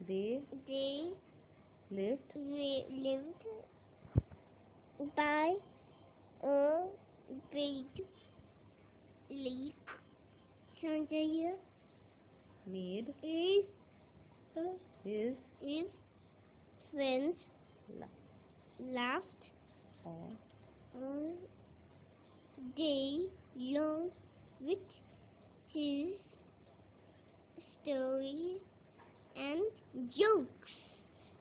They lived lived by a big lake. Sanjay made is his his friends la- laughed on all day long with his stories and jokes.